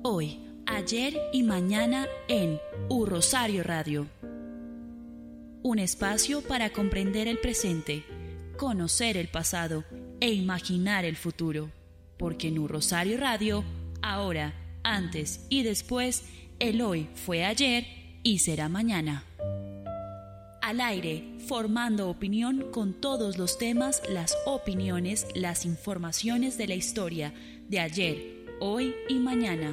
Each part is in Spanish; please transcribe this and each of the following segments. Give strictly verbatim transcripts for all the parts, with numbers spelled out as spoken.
Hoy, ayer y mañana en U Rosario Radio. Un espacio para comprender el presente, conocer el pasado e imaginar el futuro. Porque en U Rosario Radio, ahora, antes y después, el hoy fue ayer y será mañana. Al aire, formando opinión con todos los temas, las opiniones, las informaciones de la historia de ayer, hoy y mañana.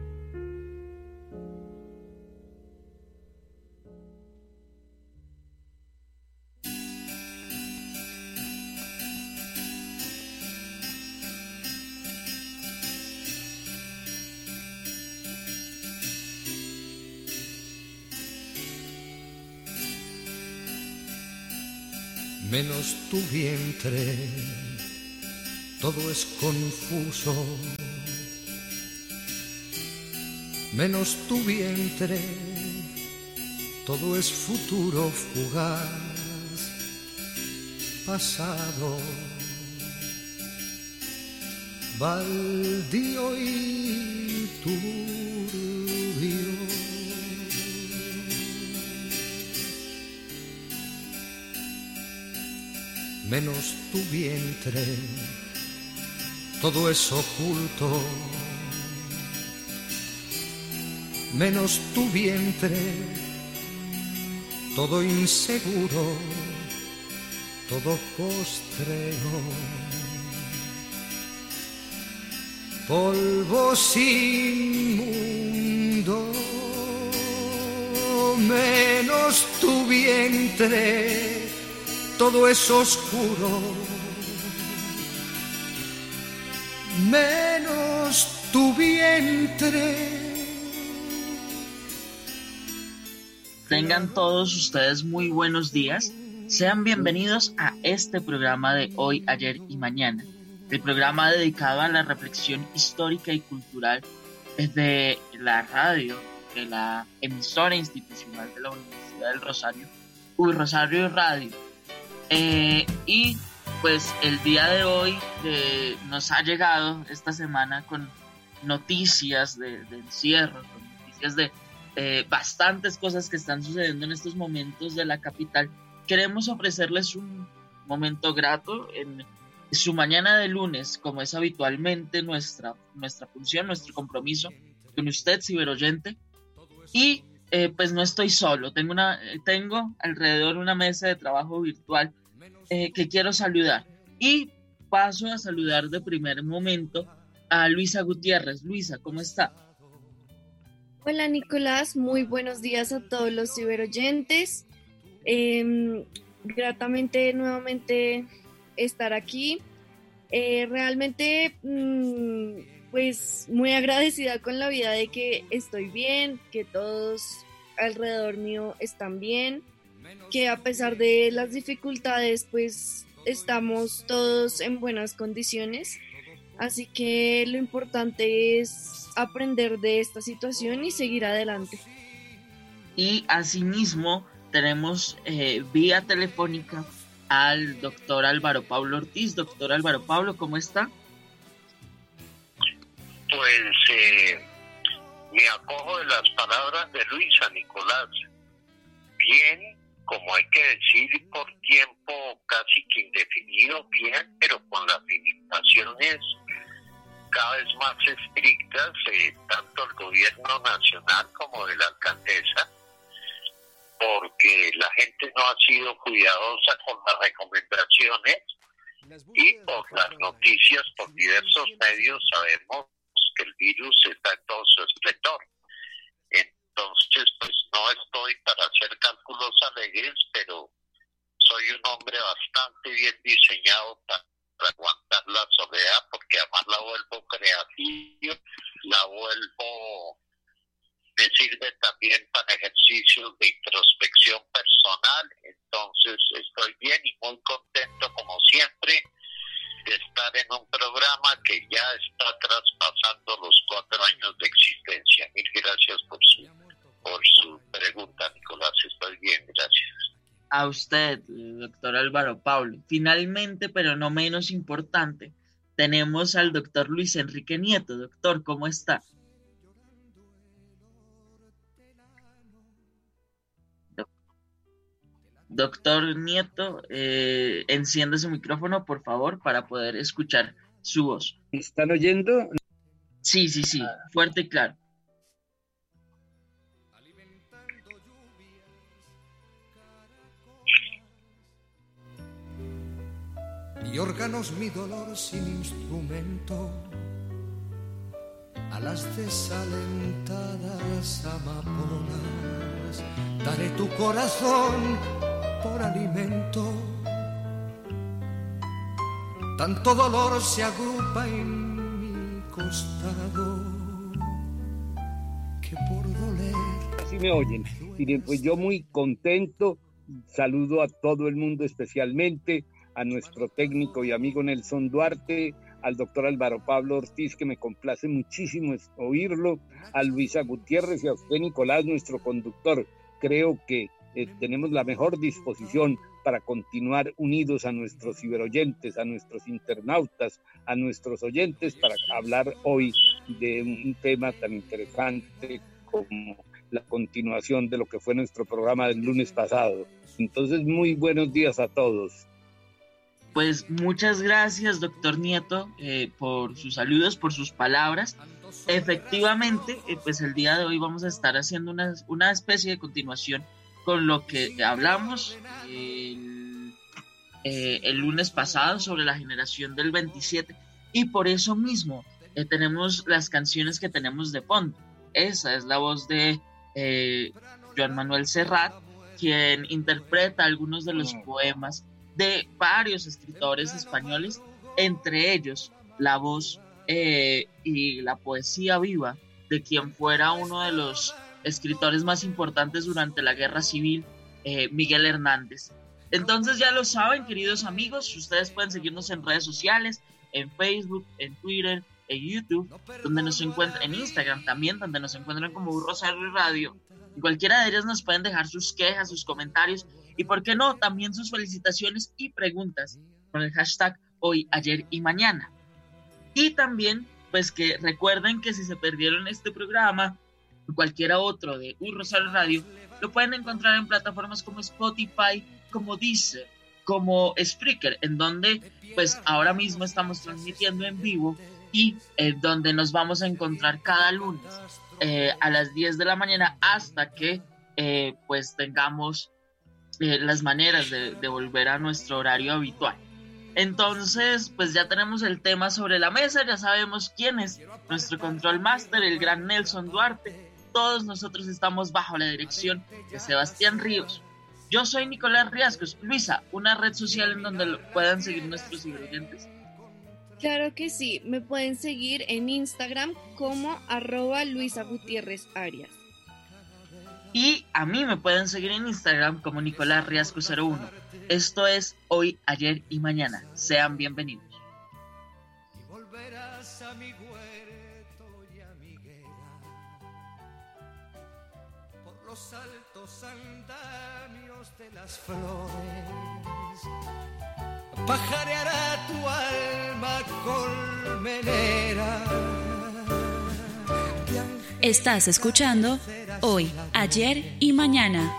Menos tu vientre, todo es confuso. Menos tu vientre, todo es futuro fugaz, pasado, baldío y turbio. Menos tu vientre, todo es oculto. Menos tu vientre, todo inseguro, todo postrero. Polvo sin mundo, menos tu vientre, todo es oscuro, menos tu vientre. Tengan todos ustedes muy buenos días. Sean bienvenidos a este programa de Hoy, Ayer y Mañana. El programa dedicado a la reflexión histórica y cultural desde la radio, de la emisora institucional de la Universidad del Rosario, U Rosario Radio. Eh, y pues el día de hoy eh, nos ha llegado esta semana con noticias de, de encierro, con noticias de eh, bastantes cosas que están sucediendo en estos momentos de la capital. Queremos ofrecerles un momento grato en su mañana de lunes, como es habitualmente nuestra, nuestra función, nuestro compromiso con usted, ciberoyente. Y eh, pues no estoy solo, tengo, una, tengo alrededor una mesa de trabajo virtual eh, que quiero saludar. Y paso a saludar de primer momento a Luisa Gutiérrez. Luisa, ¿cómo está? Hola Nicolás, muy buenos días a todos los ciberoyentes. Eh, gratamente nuevamente estar aquí. Eh, realmente mmm, pues muy agradecida con la vida de que estoy bien, que todos alrededor mío están bien, que a pesar de las dificultades pues estamos todos en buenas condiciones. Así que lo importante es aprender de esta situación y seguir adelante. Y asimismo tenemos eh, vía telefónica al doctor Álvaro Pablo Ortiz. Doctor Álvaro Pablo, ¿cómo está? Pues eh, me acojo de las palabras de Luisa, Nicolás. Bien, como hay que decir, por tiempo casi que indefinido, bien, pero con las limitaciones cada vez más estrictas, eh, tanto el gobierno nacional como de la alcaldesa, porque la gente no ha sido cuidadosa con las recomendaciones y por las noticias, por diversos medios, sabemos que el virus está en todo su esplendor. Entonces, pues no estoy para hacer cálculos alegres, pero soy un hombre bastante bien diseñado para, para aguantar la soledad, porque además la vuelvo creativa, la vuelvo, me sirve también para ejercicios de introspección personal. Entonces estoy bien y muy contento como siempre de estar en un programa que ya está traspasando los cuatro años de existencia. Mil gracias por su, por su pregunta, Nicolás. Estoy bien, gracias. A usted, doctor Álvaro Pablo. Finalmente, pero no menos importante, tenemos al doctor Luis Enrique Nieto. Doctor, ¿cómo está? Doctor Nieto, eh, encienda su micrófono, por favor, para poder escuchar su voz. ¿Me están oyendo? Sí, sí, sí, fuerte y claro. Y órganos mi dolor sin instrumento, a las desalentadas amapolas daré tu corazón por alimento. Tanto dolor se agrupa en mi costado que por doler. Así me oyen. Miren, pues yo muy contento, saludo a todo el mundo, especialmente a nuestro técnico y amigo Nelson Duarte, al doctor Álvaro Pablo Ortiz, que me complace muchísimo oírlo, a Luisa Gutiérrez y a usted, Nicolás, nuestro conductor. Creo que eh, tenemos la mejor disposición para continuar unidos a nuestros ciberoyentes, a nuestros internautas, a nuestros oyentes, para hablar hoy de un tema tan interesante como la continuación de lo que fue nuestro programa del lunes pasado. Entonces, muy buenos días a todos. Pues muchas gracias, doctor Nieto, eh, por sus saludos, por sus palabras. Efectivamente, eh, pues el día de hoy vamos a estar haciendo una, una especie de continuación con lo que hablamos el, eh, el lunes pasado sobre la generación del veintisiete, y por eso mismo eh, tenemos las canciones que tenemos de fondo. Esa es la voz de eh, Joan Manuel Serrat, quien interpreta algunos de los poemas de varios escritores españoles, entre ellos la voz eh, y la poesía viva de quien fuera uno de los escritores más importantes durante la Guerra Civil, eh, Miguel Hernández. Entonces ya lo saben, queridos amigos, ustedes pueden seguirnos en redes sociales, en Facebook, en Twitter, en YouTube, donde nos encuentran, en Instagram también, donde nos encuentran como Rosario Radio. En cualquiera de ellas nos pueden dejar sus quejas, sus comentarios, y por qué no, también sus felicitaciones y preguntas con el hashtag hoy, ayer y mañana. Y también, pues que recuerden que si se perdieron este programa o cualquiera otro de Un Rosario Radio, lo pueden encontrar en plataformas como Spotify, como Deezer, como Spreaker, en donde pues ahora mismo estamos transmitiendo en vivo y eh, donde nos vamos a encontrar cada lunes eh, a las diez de la mañana hasta que eh, pues tengamos Eh, las maneras de, de volver a nuestro horario habitual. Entonces, pues ya tenemos el tema sobre la mesa, ya sabemos quién es nuestro control master, el gran Nelson Duarte. Todos nosotros estamos bajo la dirección de Sebastián Ríos. Yo soy Nicolás Riascos. Luisa, ¿una red social en donde lo puedan seguir nuestros oyentes? Claro que sí, me pueden seguir en Instagram como arroba Luisa Gutiérrez Arias. Y a mí me pueden seguir en Instagram como Nicolás Riasco cero uno. Esto es Hoy, Ayer y Mañana. Sean bienvenidos. Y volverás a mi huerto y a mi higuera, por los altos andamios de las flores, pajareará tu alma colmenera. Estás escuchando Hoy, Ayer y Mañana.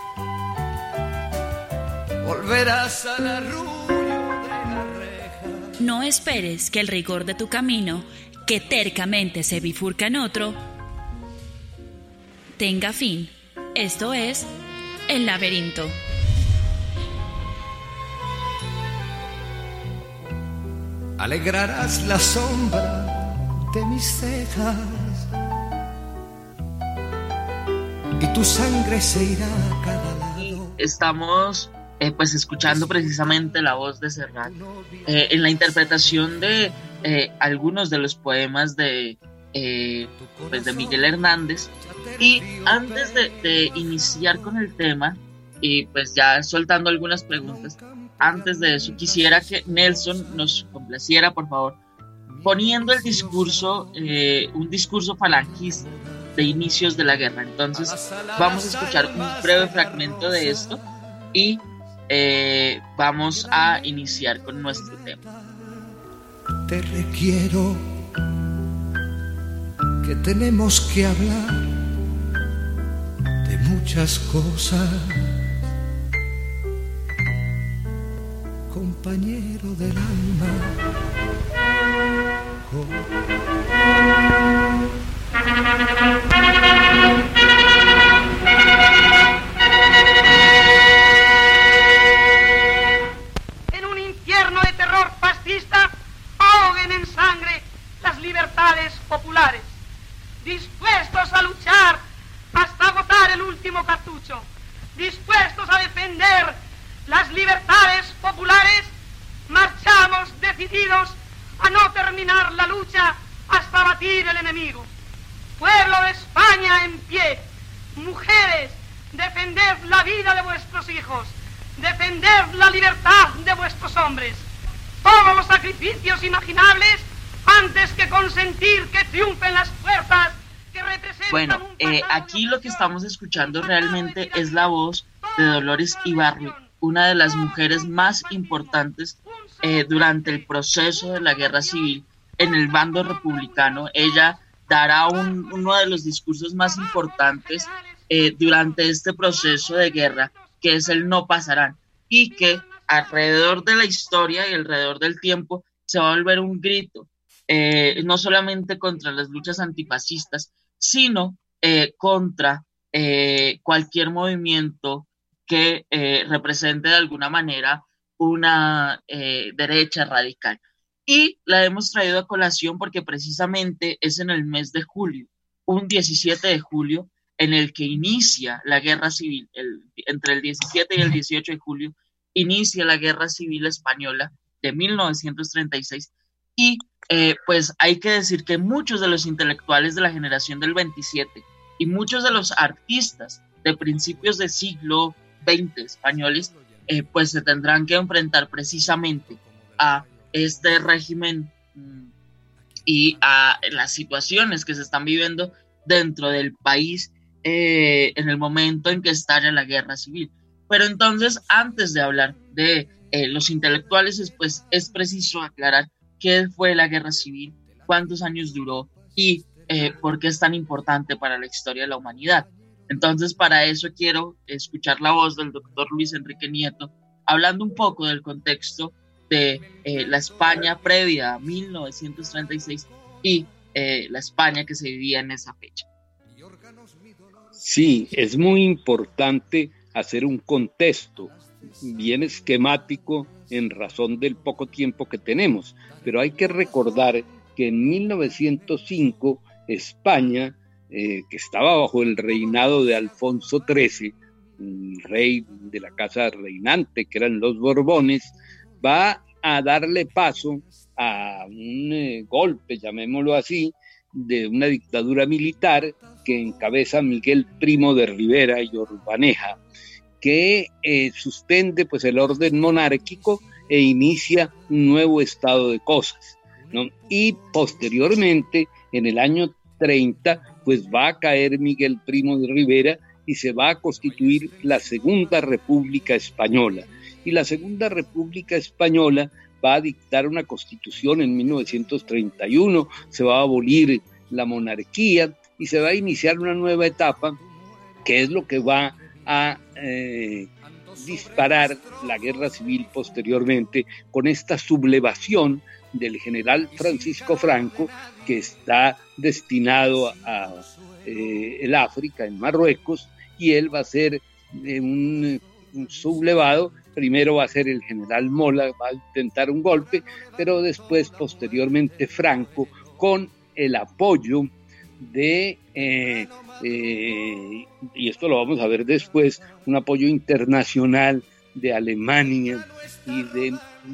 Volverás al arrullo de la reja. No esperes que el rigor de tu camino, que tercamente se bifurca en otro, tenga fin. Esto es El Laberinto. Alegrarás la sombra de mis cejas y tu sangre se irá a cada lado. Estamos eh, pues escuchando precisamente la voz de Serrat eh, en la interpretación de eh, algunos de los poemas de, eh, pues de Miguel Hernández. Y antes de, de iniciar con el tema, y pues ya soltando algunas preguntas, antes de eso quisiera que Nelson nos complaciera, por favor, poniendo el discurso, eh, un discurso falangista de inicios de la guerra. Entonces vamos a escuchar un breve fragmento de esto y eh, vamos a iniciar con nuestro tema. Te requiero, que tenemos que hablar de muchas cosas, compañero del alma. Oh. En un infierno de terror fascista, ahoguen en sangre las libertades populares, dispuestos a luchar hasta agotar el último cartucho, dispuestos a defender las libertades populares, marchamos decididos a no terminar la lucha hasta abatir el enemigo. Pueblo de España en pie, mujeres, defended la vida de vuestros hijos, defended la libertad de vuestros hombres. Todos los sacrificios imaginables antes que consentir que triunfen las fuerzas que representan. Bueno, eh, aquí lo que estamos escuchando realmente es la voz de Dolores Ibargüen, una de las mujeres más importantes eh, durante el proceso de la guerra civil en el bando republicano. Ella dará un, uno de los discursos más importantes eh, durante este proceso de guerra, que es el no pasarán, y que alrededor de la historia y alrededor del tiempo se va a volver un grito, eh, no solamente contra las luchas antifascistas, sino eh, contra eh, cualquier movimiento que eh, represente de alguna manera una eh, derecha radical. Y la hemos traído a colación porque precisamente es en el mes de julio, un diecisiete de julio, en el que inicia la guerra civil, el, entre el diecisiete y el dieciocho de julio, inicia la guerra civil española de mil novecientos treinta y seis, y eh, pues hay que decir que muchos de los intelectuales de la generación del veintisiete y muchos de los artistas de principios del siglo veinte españoles, eh, pues se tendrán que enfrentar precisamente a este régimen mmm, y a las situaciones que se están viviendo dentro del país eh, en el momento en que estalla la guerra civil. Pero entonces, antes de hablar de eh, los intelectuales, pues es preciso aclarar qué fue la guerra civil, cuántos años duró y eh, por qué es tan importante para la historia de la humanidad. Entonces, para eso quiero escuchar la voz del doctor Luis Enrique Nieto, hablando un poco del contexto de eh, la España previa a mil novecientos treinta y seis y eh, la España que se vivía en esa fecha. Sí, es muy importante hacer un contexto bien esquemático en razón del poco tiempo que tenemos, pero hay que recordar que en mil novecientos cinco España, eh, que estaba bajo el reinado de Alfonso trece, el rey de la casa reinante, que eran los Borbones, va a darle paso a un eh, golpe, llamémoslo así, de una dictadura militar que encabeza Miguel Primo de Rivera y Urbaneja, que eh, suspende pues el orden monárquico e inicia un nuevo estado de cosas, ¿no? Y posteriormente, en el año treinta, pues va a caer Miguel Primo de Rivera y se va a constituir la Segunda República Española. Y la Segunda República Española va a dictar una constitución en mil novecientos treinta y uno, se va a abolir la monarquía y se va a iniciar una nueva etapa, que es lo que va a eh, disparar la guerra civil posteriormente, con esta sublevación del general Francisco Franco, que está destinado a, a eh, el África, en Marruecos, y él va a ser eh, un, un sublevado. Primero va a ser el general Mola, va a intentar un golpe, pero después, posteriormente, Franco, con el apoyo de, eh, eh, y esto lo vamos a ver después, un apoyo internacional de Alemania y de,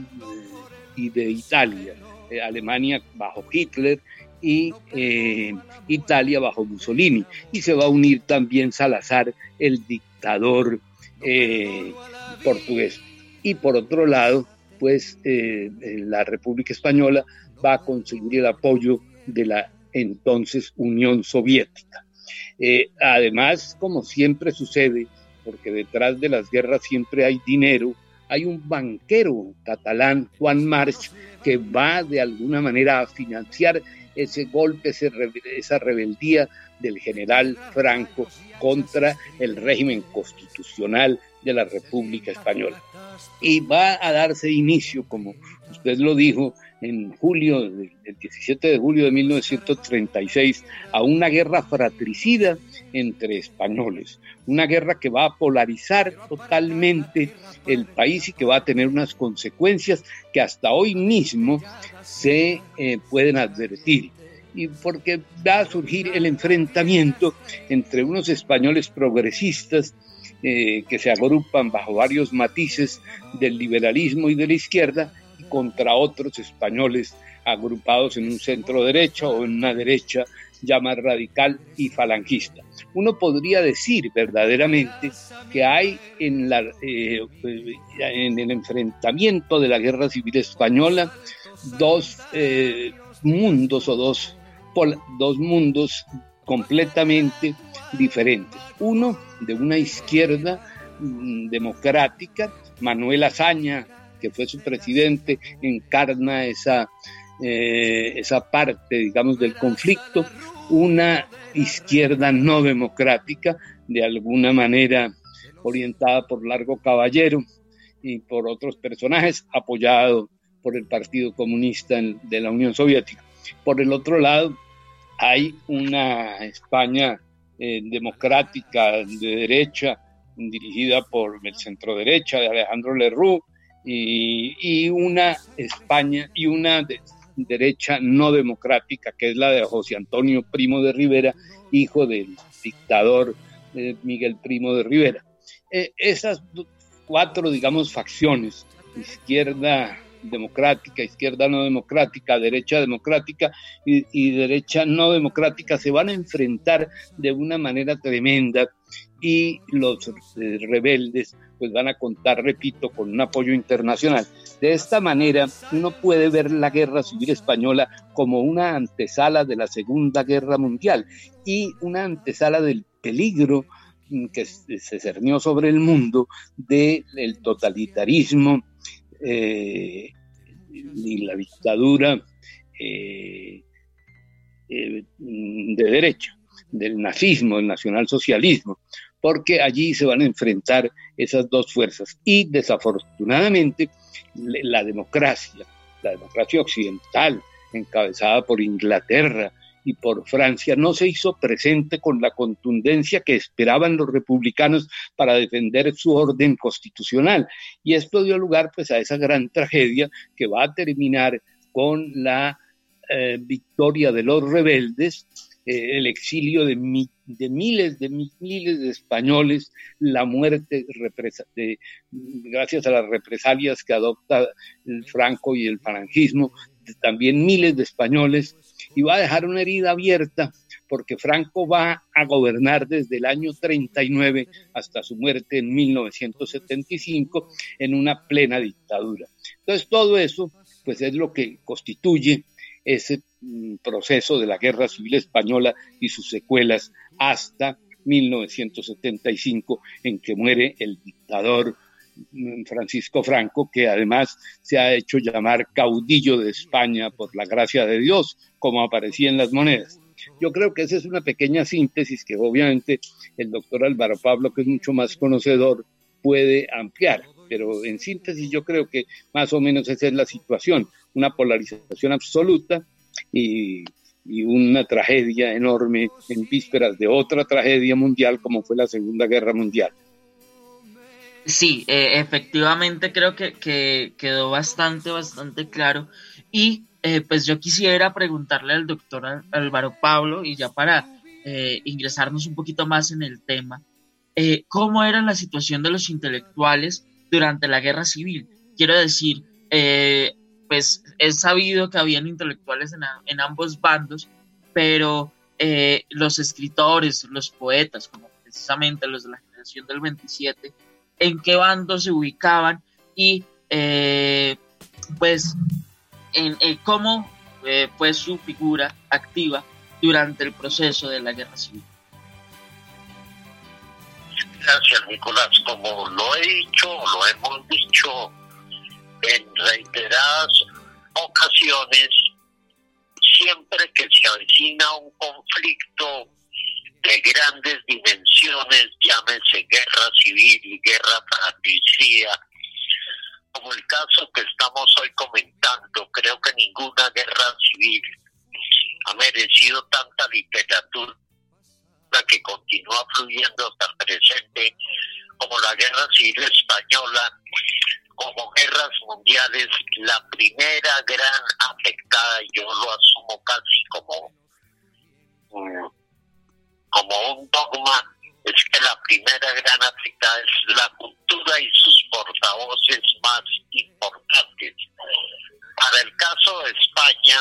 y de Italia. Eh, Alemania bajo Hitler y eh, Italia bajo Mussolini. Y se va a unir también Salazar, el dictador eh, portugués. Y por otro lado, pues eh, la República Española va a conseguir el apoyo de la entonces Unión Soviética. Eh, además, como siempre sucede, porque detrás de las guerras siempre hay dinero, hay un banquero catalán, Juan March, que va de alguna manera a financiar ese golpe, ese, esa rebeldía del general Franco contra el régimen constitucional de la República Española. Y va a darse inicio, como usted lo dijo, en julio, el diecisiete de julio de mil novecientos treinta y seis, a una guerra fratricida entre españoles, una guerra que va a polarizar totalmente el país y que va a tener unas consecuencias que hasta hoy mismo se eh, pueden advertir. Y porque va a surgir el enfrentamiento entre unos españoles progresistas eh, que se agrupan bajo varios matices del liberalismo y de la izquierda, y contra otros españoles agrupados en un centro derecha o en una derecha ya más radical y falangista. Uno podría decir verdaderamente que hay en, la, eh, en el enfrentamiento de la Guerra Civil Española dos eh, mundos o dos, pol, dos mundos completamente diferentes. Uno de una izquierda mmm, democrática, Manuel Azaña, que fue su presidente, encarna esa, eh, esa parte, digamos, del conflicto, una izquierda no democrática, de alguna manera orientada por Largo Caballero y por otros personajes, apoyado por el Partido Comunista de la Unión Soviética. Por el otro lado, hay una España eh, democrática de derecha, dirigida por el centro derecha de Alejandro Lerroux, y, y una España y una de, derecha no democrática, que es la de José Antonio Primo de Rivera, hijo del dictador eh, Miguel Primo de Rivera. Eh, esas cuatro, digamos, facciones, izquierda democrática, izquierda no democrática, derecha democrática y, y derecha no democrática, se van a enfrentar de una manera tremenda, y los eh, rebeldes pues van a contar, repito, con un apoyo internacional. De esta manera uno puede ver la Guerra Civil Española como una antesala de la Segunda Guerra Mundial y una antesala del peligro que se cernió sobre el mundo del totalitarismo eh, y la dictadura eh, eh, de derecha, del nazismo, del nacionalsocialismo, porque allí se van a enfrentar esas dos fuerzas. Y desafortunadamente la democracia, la democracia occidental, encabezada por Inglaterra y por Francia, no se hizo presente con la contundencia que esperaban los republicanos para defender su orden constitucional. Y esto dio lugar pues a esa gran tragedia que va a terminar con la eh, victoria de los rebeldes, eh, el exilio de, mi, de miles de miles de españoles, la muerte represa, de, gracias a las represalias que adopta el Franco y el falangismo, de, también miles de españoles, y va a dejar una herida abierta porque Franco va a gobernar desde el año treinta y nueve hasta su muerte en mil novecientos setenta y cinco en una plena dictadura. Entonces todo eso pues es lo que constituye ese mm, proceso de la Guerra Civil Española y sus secuelas hasta mil novecientos setenta y cinco, en que muere el dictador mm, Francisco Franco, que además se ha hecho llamar caudillo de España por la gracia de Dios, como aparecía en las monedas. Yo creo que esa es una pequeña síntesis que obviamente el doctor Álvaro Pablo, que es mucho más conocedor, puede ampliar, pero en síntesis yo creo que más o menos esa es la situación, una polarización absoluta y, y una tragedia enorme en vísperas de otra tragedia mundial como fue la Segunda Guerra Mundial. Sí, eh, efectivamente creo que, que quedó bastante, bastante claro, y eh, pues yo quisiera preguntarle al doctor Álvaro Pablo, y ya para eh, ingresarnos un poquito más en el tema, eh, ¿cómo era la situación de los intelectuales durante la Guerra Civil? Quiero decir, eh, pues es sabido que habían intelectuales en, a, en ambos bandos, pero eh, los escritores, los poetas, como precisamente los de la generación del veintisiete, ¿en qué bando se ubicaban? Y eh, pues en, en cómo eh, fue su figura activa durante el proceso de la Guerra Civil. Gracias, Nicolás. Como lo he dicho, lo hemos dicho en reiteradas ocasiones, siempre que avecina un conflicto de grandes dimensiones, llámese guerra civil, guerra fratricida, como el caso que estamos hoy comentando. Creo que ninguna guerra civil ha merecido tanta literatura que continúa fluyendo hasta el presente, como la guerra civil española, como guerras mundiales. La primera gran afectada, yo lo asumo casi como, como un dogma, es que la primera gran afectada es la cultura y sus portavoces más importantes. Para el caso de España,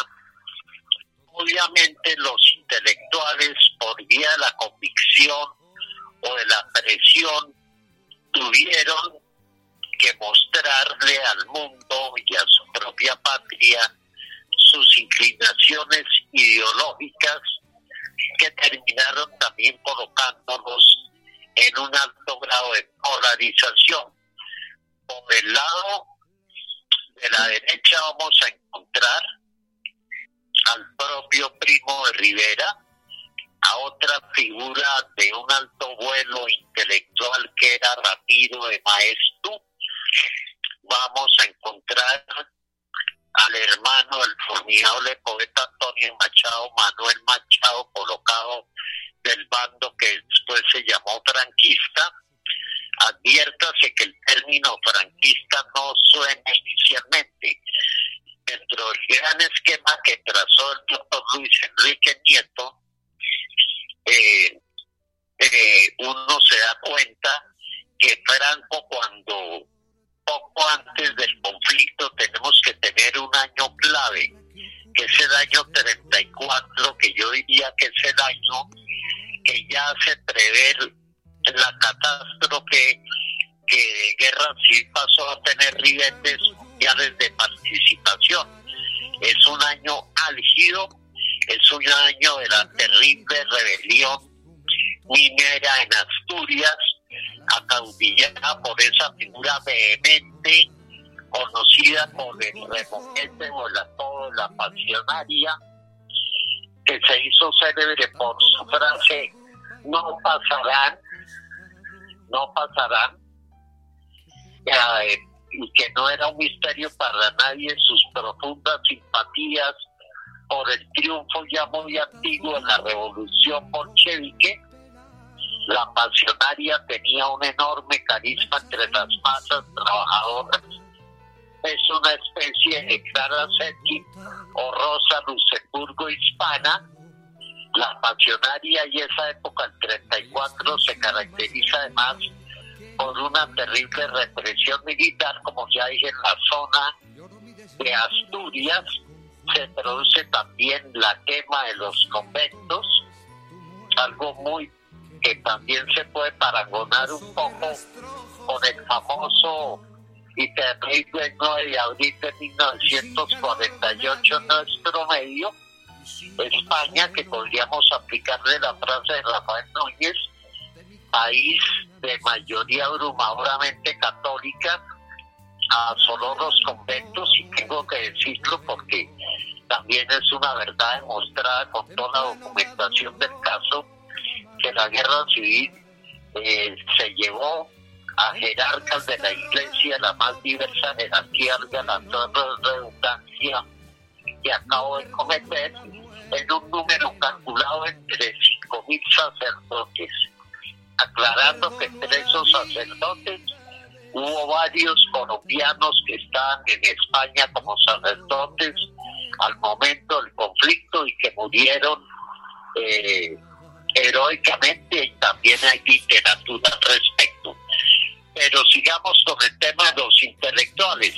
obviamente los intelectuales, por vía de la convicción o de la presión, tuvieron que mostrarle al mundo y a su propia patria sus inclinaciones ideológicas, que terminaron también colocándolos en un alto grado de polarización. Por el lado de la derecha vamos a encontrar al propio Primo de Rivera, a otra figura de un alto vuelo intelectual que era Ramiro de Maeztu. Vamos a encontrar al hermano del formidable poeta Antonio Machado, Manuel Machado, colocado del bando que después se llamó franquista. Adviértase que el término franquista no suena inicialmente. Dentro del gran esquema que trazó el doctor Luis Enrique Nieto, eh, eh, uno se da cuenta que Franco, cuando poco antes del conflicto tenemos que tener un año clave, que es el año treinta y cuatro, que yo diría que es el año que ya hace prever la catástrofe que de guerra civil pasó a tener ribetes mundiales de participación. Es un año álgido, es un año de la terrible rebelión minera en Asturias, acaudillada por esa figura vehemente conocida por el remoquete o el apodo de la pasionaria, que se hizo célebre por su frase "no pasarán, no pasarán", eh, y que no era un misterio para nadie sus profundas simpatías por el triunfo ya muy antiguo de la revolución bolchevique. La pasionaria tenía un enorme carisma entre las masas trabajadoras. Es una especie de Clara Zetkin o Rosa Luxemburgo hispana. La pasionaria y esa época, el treinta y cuatro, se caracteriza además por una terrible represión militar, como ya dije, en la zona de Asturias. Se produce también la quema de los conventos, algo muy que también se puede paragonar un poco con el famoso y terrible nueve de abril de mil novecientos cuarenta y ocho en nuestro medio, España, que podríamos aplicarle la frase de Rafael Núñez, país de mayoría abrumadoramente católica, asoló los conventos, y tengo que decirlo porque también es una verdad demostrada con toda la documentación del caso, que la guerra civil eh, se llevó a jerarcas de la iglesia, la más diversa jerarquía, la redundancia que acabo de cometer, en un número calculado entre cinco mil sacerdotes, aclarando que entre esos sacerdotes hubo varios colombianos que estaban en España como sacerdotes al momento del conflicto y que murieron eh, heroicamente, y también hay literatura al respecto. Pero sigamos con el tema de los intelectuales.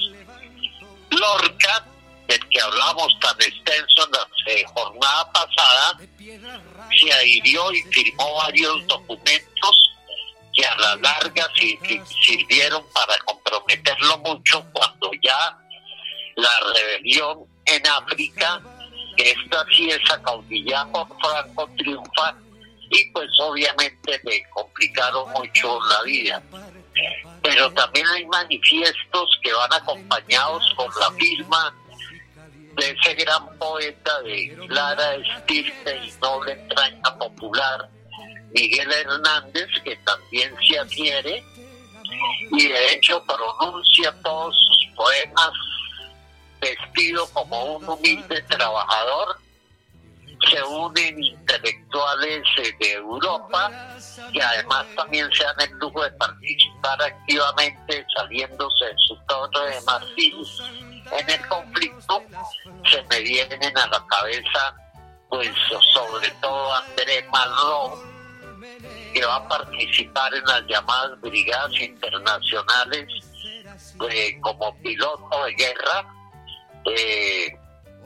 Lorca, del que hablamos tan extenso en la eh, jornada pasada, se adhirió y firmó varios documentos que a la larga sirvieron para comprometerlo mucho cuando ya la rebelión en África, que esta sí es acaudillada por Franco, triunfa, y pues obviamente le complicaron mucho la vida. Pero también hay manifiestos que van acompañados por la firma de ese gran poeta de clara estirpe y noble entraña popular, Miguel Hernández, que también se adhiere y de hecho pronuncia todos sus poemas vestido como un humilde trabajador. Se unen intelectuales de Europa que además también se dan el lujo de participar activamente saliéndose de su torre de marfil en el conflicto. Se me vienen a la cabeza pues sobre todo André Malraux, que va a participar en las llamadas brigadas internacionales eh, como piloto de guerra. Eh,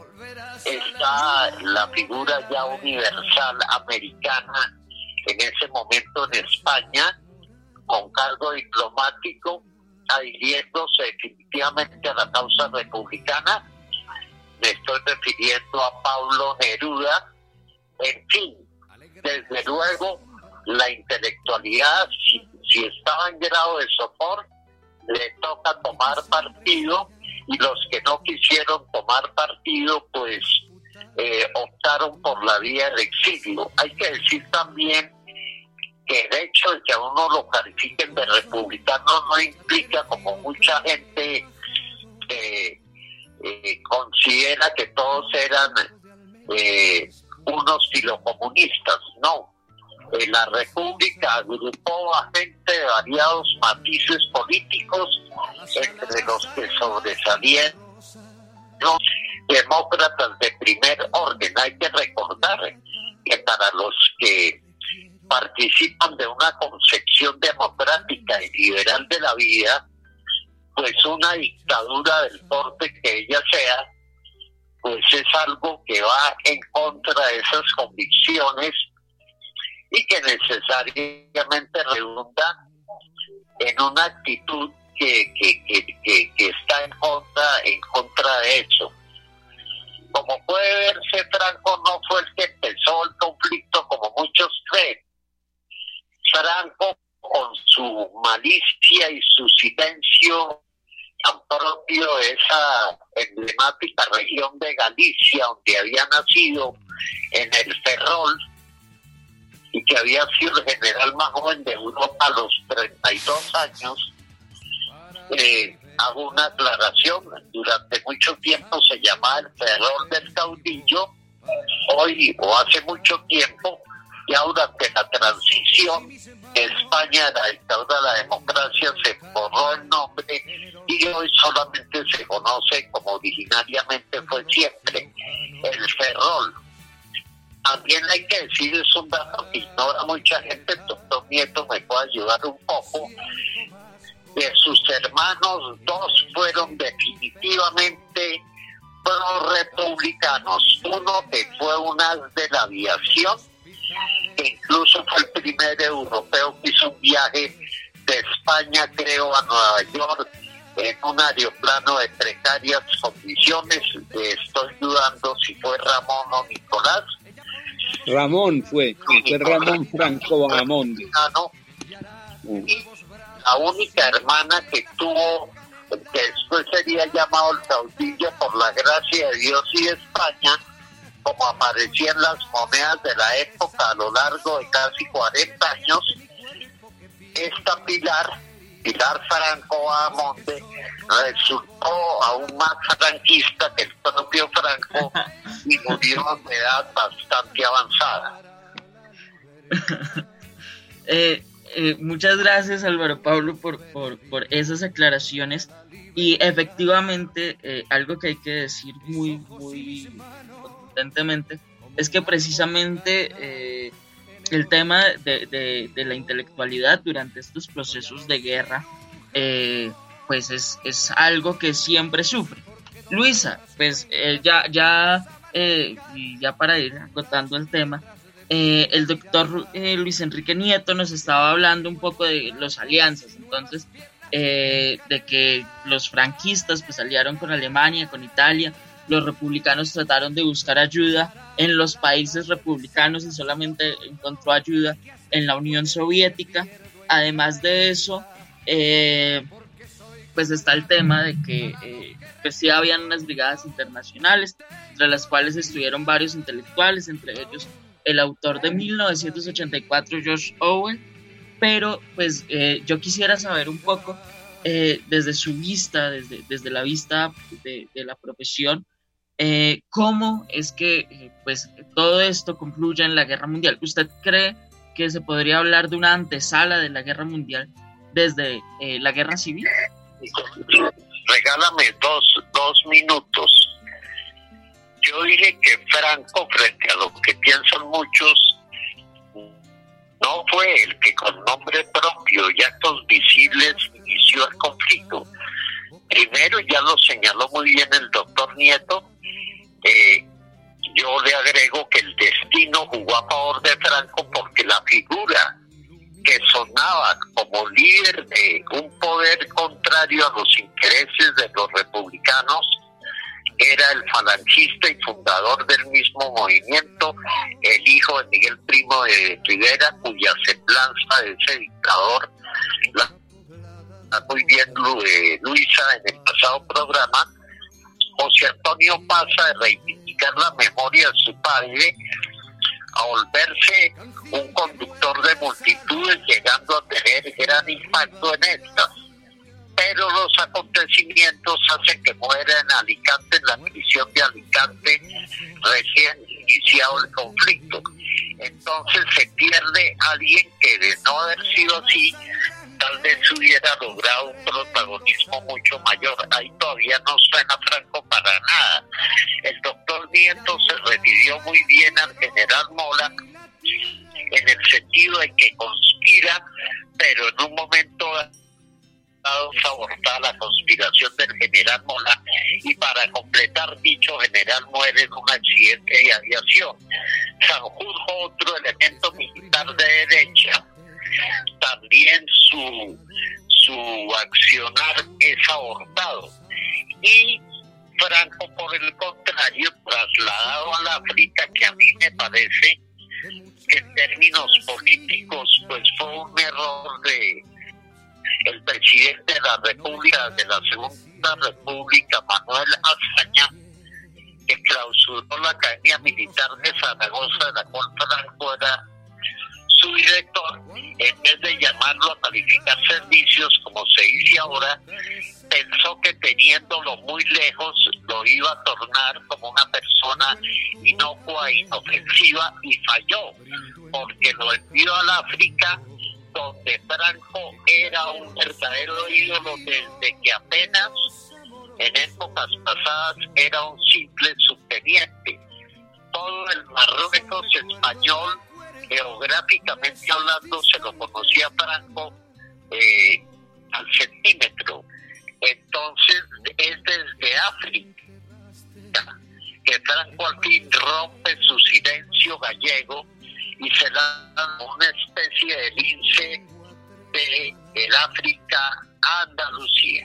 está la figura ya universal americana en ese momento en España, con cargo diplomático, adhiriéndose definitivamente a la causa republicana. Me estoy refiriendo a Pablo Neruda. En fin, desde luego, la intelectualidad, si, si estaba en grado de sopor, le toca tomar partido, y los que no quisieron tomar partido, pues eh, optaron por la vía del exilio. Hay que decir también que el hecho de que a uno lo califiquen de republicano no implica, como mucha gente eh, eh, considera, que todos eran eh, unos filocomunistas. No. Eh, la República agrupó a gente de variados matices políticos, entre los que sobresalían los demócratas de primer orden. Hay que recordar que para los que participan de una concepción democrática y liberal de la vida, pues una dictadura del porte que ella sea, pues es algo que va en contra de esas convicciones y que necesariamente redunda en una actitud que, que, que, que, que está en contra, en contra de eso. Como puede verse, Franco no fue el que empezó el conflicto, como muchos creen. Franco, con su malicia y su silencio tan propio de esa emblemática región de Galicia, donde había nacido en el Ferrol, y que había sido el general más joven de Europa a los treinta y dos años, eh, hago una aclaración. Durante mucho tiempo se llamaba el Ferrol del Caudillo. Hoy, o hace mucho tiempo, ya durante la transición de España de la dictadura a la democracia, se borró el nombre y hoy solamente se conoce, como originariamente fue siempre, el Ferrol. También hay que decir, es un dato que ignora mucha gente, el doctor Nieto me puede ayudar un poco. De sus hermanos, dos fueron definitivamente pro-republicanos. Uno que fue un as de la aviación, que incluso fue el primer europeo que hizo un viaje de España, creo, a Nueva York, en un aeroplano de precarias condiciones. Estoy dudando si fue Ramón o Nicolás. Ramón fue, fue Ramón Franco Bahamonde. Y la única hermana que tuvo, que después sería llamado el caudillo por la gracia de Dios y de España, como aparecía en las monedas de la época a lo largo de casi cuarenta años, esta Pilar, Pilar Franco Bahamonde, resultó aún más franquista que el propio Franco y murió de edad bastante avanzada. eh, eh, muchas gracias, Álvaro Pablo, por, por, por esas aclaraciones. Y efectivamente, eh, algo que hay que decir muy, muy contundentemente es que precisamente eh, el tema de, de, de la intelectualidad durante estos procesos de guerra eh, pues es, es algo que siempre sufre. Luisa, pues eh, ya, ya, eh, y ya para ir acotando el tema, eh, el doctor eh, Luis Enrique Nieto nos estaba hablando un poco de las alianzas, entonces, eh, de que los franquistas pues aliaron con Alemania, con Italia, los republicanos trataron de buscar ayuda en los países republicanos y solamente encontró ayuda en la Unión Soviética. Además de eso, eh, pues está el tema de que eh, pues sí habían unas brigadas internacionales, entre las cuales estuvieron varios intelectuales, entre ellos el autor de mil novecientos ochenta y cuatro, George Orwell, pero pues eh, yo quisiera saber un poco eh, desde su vista, desde, desde la vista de, de la profesión, eh, cómo es que eh, pues todo esto concluye en la guerra mundial. ¿Usted cree que se podría hablar de una antesala de la guerra mundial desde eh, la guerra civil? Regálame dos, dos minutos. Yo dije que Franco, frente a lo que piensan muchos, no fue el que con nombre propio y actos visibles inició el conflicto. Primero, ya lo señaló muy bien el doctor Nieto, eh, yo le agrego que el destino jugó a favor de Franco porque la figura que sonaba como líder de un poder contrario a los intereses de los republicanos era el falangista y fundador del mismo movimiento, el hijo de Miguel Primo de Rivera, cuya semblanza de ese dictador la, la muy bien Luisa en el pasado programa. José Antonio pasa de reivindicar la memoria de su padre a volverse un conductor de multitudes, llegando a tener gran impacto en estas. Pero los acontecimientos hacen que muera en Alicante, en la prisión de Alicante, recién iniciado el conflicto. Entonces se pierde alguien que, de no haber sido así, tal vez hubiera logrado un protagonismo mucho mayor. Ahí todavía no suena Franco para nada. El doctor Nieto se refirió muy bien al general Mola en el sentido de que conspira, pero en un momento dado se aborta la conspiración del general Mola y para completar dicho general muere en un accidente de aviación. Sanjurjo, otro elemento militar de derecha, también su, su accionar es abortado. Y Franco, por el contrario, trasladado al África, que a mí me parece que en términos políticos pues fue un error de el presidente de la República, de la Segunda República, Manuel Azaña, que clausuró la Academia Militar de Zaragoza, de la cual Franco era su director. En vez de llamarlo a calificar servicios, como se dice ahora, pensó que teniéndolo muy lejos lo iba a tornar como una persona inocua, inofensiva, y falló, porque lo envió al África, donde Franco era un verdadero ídolo desde que apenas en épocas pasadas era un simple subteniente. Todo el Marruecos español, geográficamente hablando, se lo conocía Franco eh, al centímetro. Entonces es desde África que Franco al fin rompe su silencio gallego y se da una especie de lince de el África a Andalucía.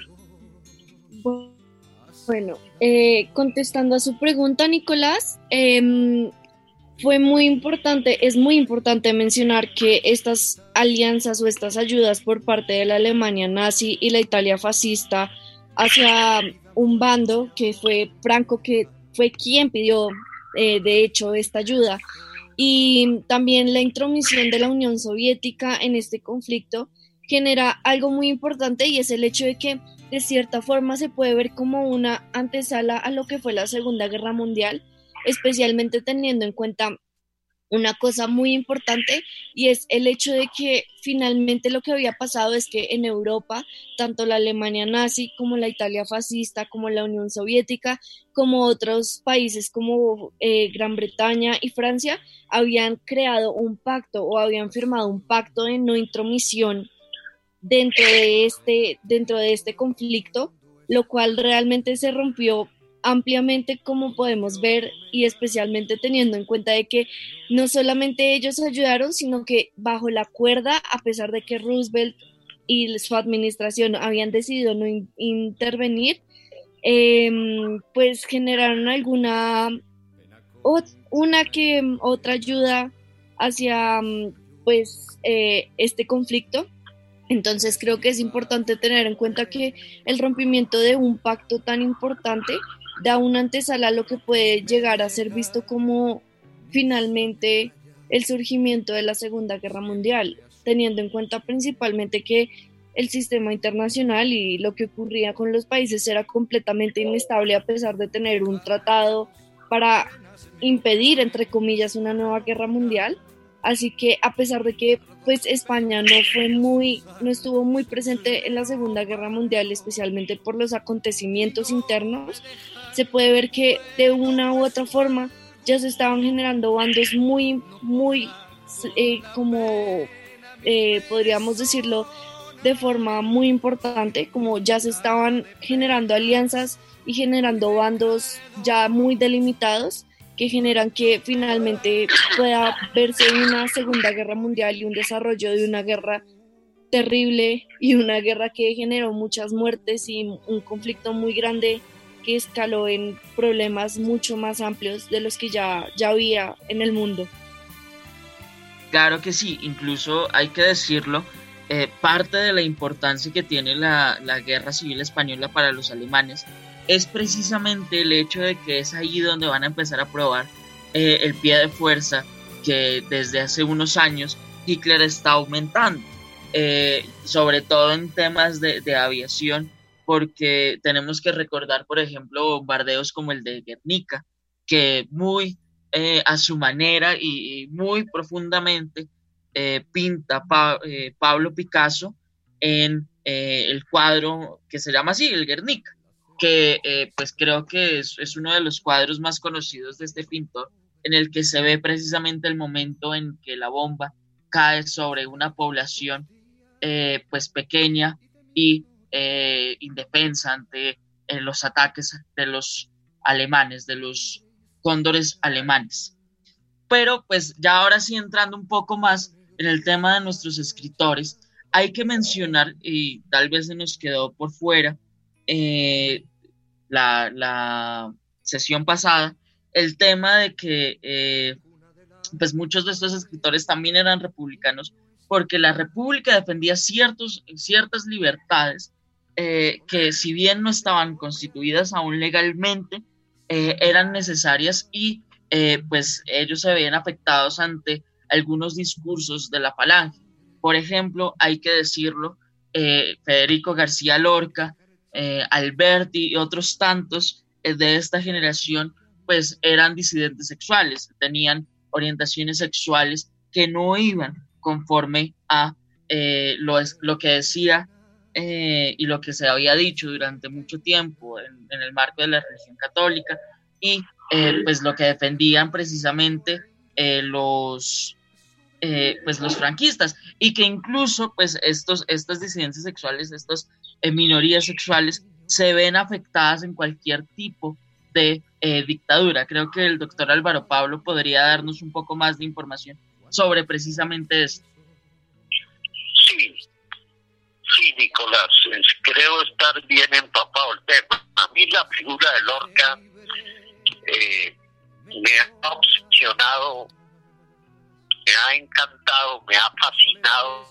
Bueno, eh, contestando a su pregunta, Nicolás, eh, fue muy importante, es muy importante mencionar que estas alianzas o estas ayudas por parte de la Alemania nazi y la Italia fascista hacia un bando que fue Franco, que fue quien pidió eh, de hecho esta ayuda, y también la intromisión de la Unión Soviética en este conflicto genera algo muy importante, y es el hecho de que de cierta forma se puede ver como una antesala a lo que fue la Segunda Guerra Mundial, especialmente teniendo en cuenta una cosa muy importante, y es el hecho de que finalmente lo que había pasado es que en Europa, tanto la Alemania nazi como la Italia fascista, como la Unión Soviética, como otros países como eh, Gran Bretaña y Francia, habían creado un pacto o habían firmado un pacto de no intromisión dentro de este, dentro de este conflicto, lo cual realmente se rompió ampliamente, como podemos ver, y especialmente teniendo en cuenta de que no solamente ellos ayudaron, sino que bajo la cuerda, a pesar de que Roosevelt y su administración habían decidido no in- intervenir, eh, pues generaron alguna o, una que otra ayuda hacia pues eh, este conflicto. Entonces creo que es importante tener en cuenta que el rompimiento de un pacto tan importante da una antesala a lo que puede llegar a ser visto como finalmente el surgimiento de la Segunda Guerra Mundial, teniendo en cuenta principalmente que el sistema internacional y lo que ocurría con los países era completamente inestable a pesar de tener un tratado para impedir, entre comillas, una nueva guerra mundial. Así que a pesar de que pues España no fue muy, no estuvo muy presente en la Segunda Guerra Mundial, especialmente por los acontecimientos internos, se puede ver que de una u otra forma ya se estaban generando bandos muy, muy, eh, como eh, podríamos decirlo de forma muy importante, como ya se estaban generando alianzas y generando bandos ya muy delimitados, que generan que finalmente pueda verse una Segunda Guerra Mundial y un desarrollo de una guerra terrible y una guerra que generó muchas muertes y un conflicto muy grande que escaló en problemas mucho más amplios de los que ya, ya había en el mundo. Claro que sí, incluso hay que decirlo, eh, parte de la importancia que tiene la, la Guerra Civil Española para los alemanes es precisamente el hecho de que es ahí donde van a empezar a probar eh, el pie de fuerza que desde hace unos años Hitler está aumentando, eh, sobre todo en temas de, de aviación, porque tenemos que recordar, por ejemplo, bombardeos como el de Guernica, que muy eh, a su manera y, y muy profundamente eh, pinta pa, eh, Pablo Picasso en eh, el cuadro que se llama así, el Guernica, que eh, pues creo que es, es uno de los cuadros más conocidos de este pintor, en el que se ve precisamente el momento en que la bomba cae sobre una población eh, pues pequeña y eh, indefensa ante eh, los ataques de los alemanes, de los cóndores alemanes. Pero pues ya ahora sí, entrando un poco más en el tema de nuestros escritores, hay que mencionar, y tal vez se nos quedó por fuera eh, la, la sesión pasada, el tema de que eh, pues muchos de estos escritores también eran republicanos, porque la república defendía ciertos, ciertas libertades eh, que, si bien no estaban constituidas aún legalmente, eh, eran necesarias, y eh, pues ellos se veían afectados ante algunos discursos de la falange. Por ejemplo, hay que decirlo, eh, Federico García Lorca, eh, Alberti y otros tantos eh, de esta generación pues eran disidentes sexuales, tenían orientaciones sexuales que no iban conforme a eh, lo, es, lo que decía eh, y lo que se había dicho durante mucho tiempo en, en el marco de la religión católica, y eh, pues lo que defendían precisamente eh, los, eh, pues los franquistas, y que incluso pues estos, estas disidencias sexuales, estas eh, minorías sexuales se ven afectadas en cualquier tipo de eh, dictadura. Creo que el doctor Álvaro Pablo podría darnos un poco más de información sobre precisamente esto. Sí, sí, Nicolás, es, creo estar bien empapado el tema. A mí la figura de Lorca eh, me ha obsesionado, me ha encantado, me ha fascinado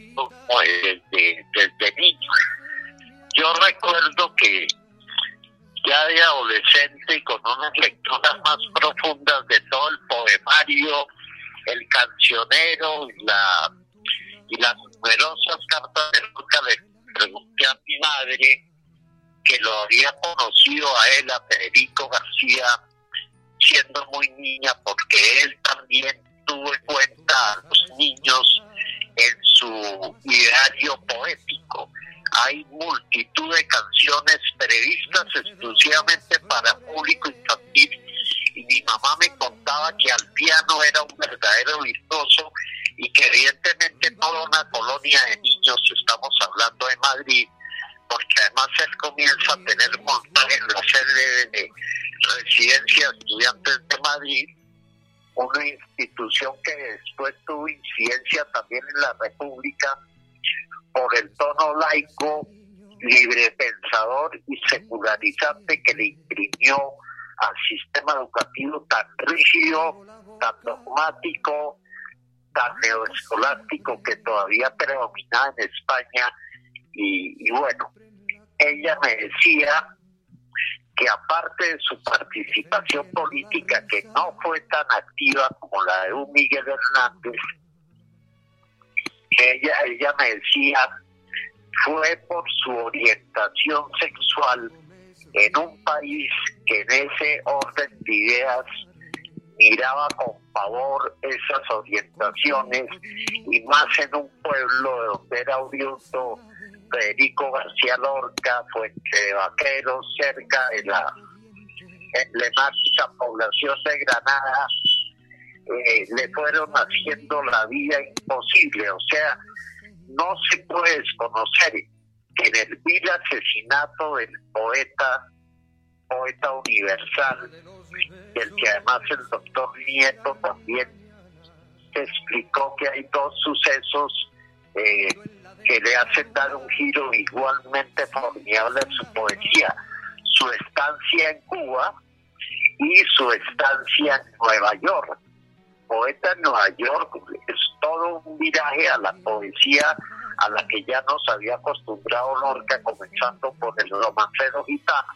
desde, desde niño. Yo recuerdo que ya de adolescente y con unas lecturas más profundas de todo el poemario, el cancionero y, la, y las numerosas cartas de Lorca, le pregunté a mi madre, que lo había conocido a él, a Federico García, siendo muy niña, porque él también tuvo en cuenta a los niños en su ideario poético. Hay multitud de canciones previstas exclusivamente para público infantil, y mi mamá me contaba que al piano era un verdadero virtuoso, y que evidentemente toda una colonia de niños, estamos hablando de Madrid, porque además él comienza a tener montaje en la sede de Residencia de Estudiantes de Madrid, una institución que después tuvo incidencia también en la República por el tono laico, libre pensador y secularizante que le imprimió al sistema educativo tan rígido, tan dogmático, tan neoescolástico que todavía predominaba en España. Y, y bueno, ella me decía que aparte de su participación política, que no fue tan activa como la de un Miguel Hernández, ella, ella me decía, fue por su orientación sexual en un país que en ese orden de ideas miraba con favor esas orientaciones, y más en un pueblo de donde era oriundo Federico García Lorca, Fuente de Vaqueros, cerca de la emblemática población de Granada, eh, le fueron haciendo la vida imposible. O sea, no se puede desconocer que en el vil asesinato del poeta, poeta universal, del que además el doctor Nieto también explicó que hay dos sucesos eh, que le hacen dar un giro igualmente formidable a su poesía: su estancia en Cuba y su estancia en Nueva York. Poeta en Nueva York es todo un viraje a la poesía a la que ya nos había acostumbrado Lorca, comenzando por el romancero gitano.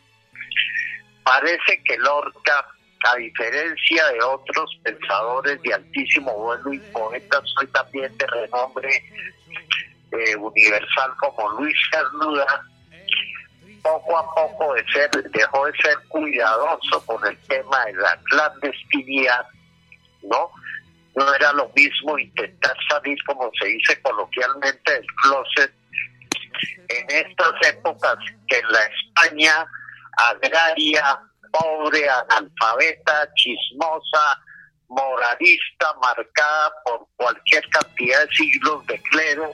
Parece que Lorca, a diferencia de otros pensadores de altísimo vuelo y poetas hoy también de renombre eh, universal como Luis Cernuda, poco a poco de ser, dejó de ser cuidadoso con el tema de la clandestinidad, ¿no? No era lo mismo intentar salir, como se dice coloquialmente, del closet en estas épocas que en la España agraria, pobre, analfabeta, chismosa, moralista, marcada por cualquier cantidad de siglos de clero,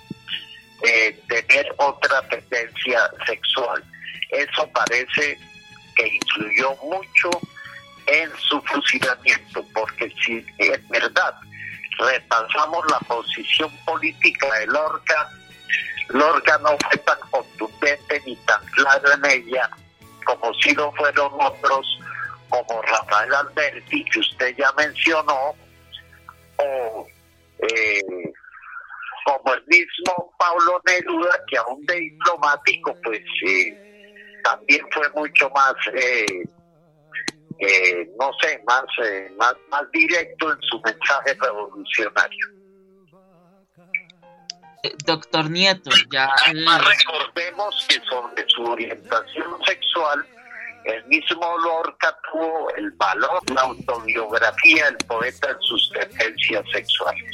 eh, tener otra tendencia sexual. Eso parece que influyó mucho en su fusilamiento, porque si en verdad repasamos la posición política de Lorca, Lorca no fue tan contundente ni tan claro en ella como si lo fueron otros, como Rafael Alberti, que usted ya mencionó, o eh, como el mismo Pablo Neruda, que aún de diplomático, pues eh, también fue mucho más, eh, eh, no sé, más, eh, más, más directo en su mensaje revolucionario. Eh, doctor Nieto, ya... Además, recordemos que sobre su orientación sexual, el mismo Lorca tuvo el valor, la autobiografía del poeta en sus tendencias sexuales.